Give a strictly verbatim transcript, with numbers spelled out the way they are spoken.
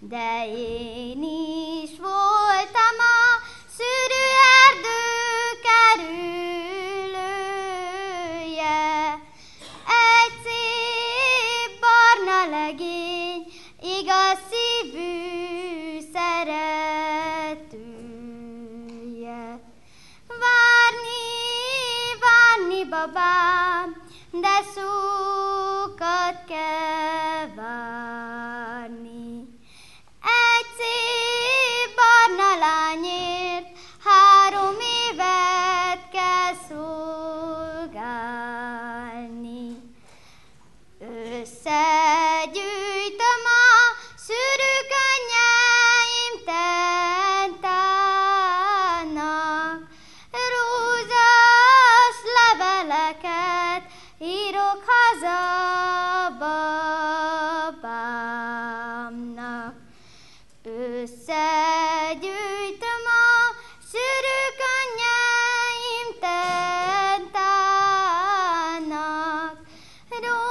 De én is voltam a szűrő erdő kerülője, egy szép barna legény, igaz szívű szeretője. Várni, várni, babám, de sokat kell várni. Egy szép barna lányért három évet kell szolgálni. Összegyűjtöm a szűrő könnyeim tentának, rózsás leveleket írok haza babámnak. Összegyűjtöm a szűrő könnyeim tentának,